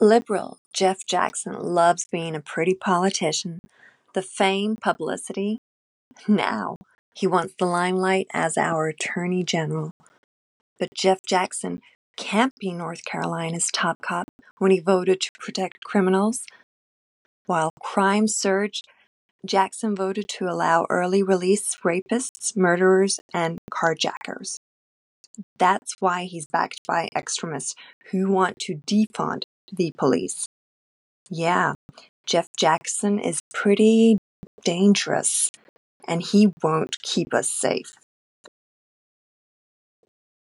Liberal Jeff Jackson loves being a pretty politician, the fame, publicity. Now, he wants the limelight as our Attorney General. But Jeff Jackson can't be North Carolina's top cop when he voted to protect criminals. While crime surged, Jackson voted to allow early release rapists, murderers, and carjackers. That's why he's backed by extremists who want to defund the police. Yeah, Jeff Jackson is pretty dangerous, and he won't keep us safe.